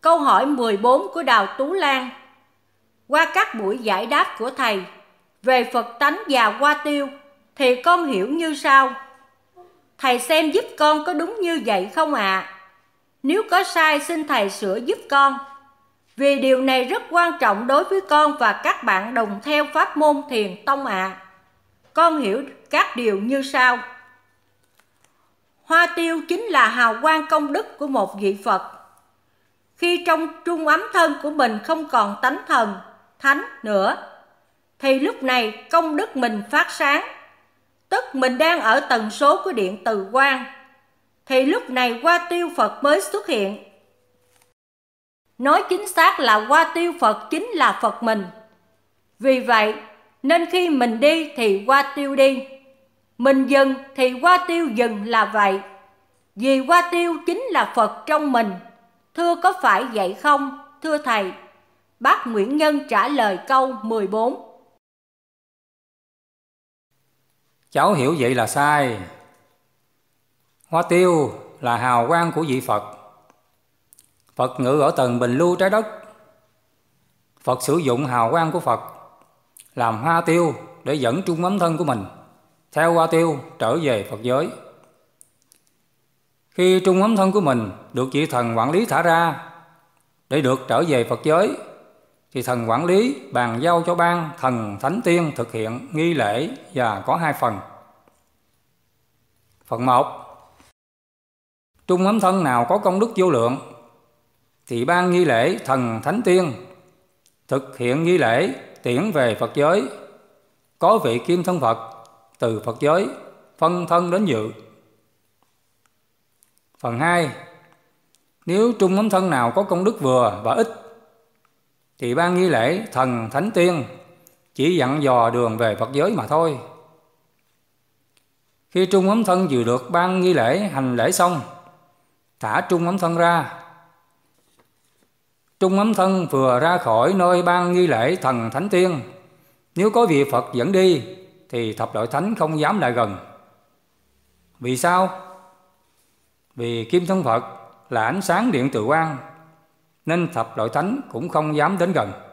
Câu hỏi 14 của Đào Tú Lan. Qua các buổi giải đáp của thầy về Phật tánh và Hoa Tiêu thì con hiểu như sau. Thầy xem giúp con có đúng như vậy không ạ? Nếu có sai xin thầy sửa giúp con. Vì điều này rất quan trọng đối với con và các bạn đồng theo pháp môn thiền tông ạ. Con hiểu các điều như sau. Hoa tiêu chính là hào quang công đức của một vị Phật. Khi trong trung ấm thân của mình không còn tánh thần, thánh nữa, thì lúc này công đức mình phát sáng, tức mình đang ở tần số của điện từ quang, thì lúc này hoa tiêu Phật mới xuất hiện. Nói chính xác là hoa tiêu Phật chính là Phật mình. Vì vậy nên khi mình đi thì hoa tiêu đi, mình dừng thì hoa tiêu dừng là vậy. Vì hoa tiêu chính là Phật trong mình. Thưa có phải vậy không, thưa thầy? Bác Nguyễn Nhân trả lời câu 14. Cháu hiểu vậy là sai. Hoa tiêu là hào quang của vị Phật. Phật ngự ở tầng bình lưu trái đất. Phật sử dụng hào quang của Phật làm hoa tiêu để dẫn trung ấm thân của mình theo hoa tiêu trở về Phật giới. Khi trung ấm thân của mình được vị thần quản lý thả ra để được trở về Phật giới, thì thần quản lý bàn giao cho ban thần thánh tiên thực hiện nghi lễ và có 2 phần. Phần 1, trung ấm thân nào có công đức vô lượng thì ban nghi lễ thần thánh tiên thực hiện nghi lễ tiễn về Phật giới, có vị kim thân Phật từ Phật giới phân thân đến dự. Phần 2, nếu trung ấm thân nào có công đức vừa và ít thì ban nghi lễ thần thánh tiên chỉ dặn dò đường về Phật giới mà thôi. Khi trung ấm thân vừa được ban nghi lễ hành lễ xong, thả trung ấm thân ra. Trung ấm thân vừa ra khỏi nơi ban nghi lễ thần thánh tiên, nếu có vị Phật dẫn đi thì thập loại thánh không dám lại gần. Vì sao? Vì kim thân Phật là ánh sáng điện từ quang, nên thập loại thánh cũng không dám đến gần.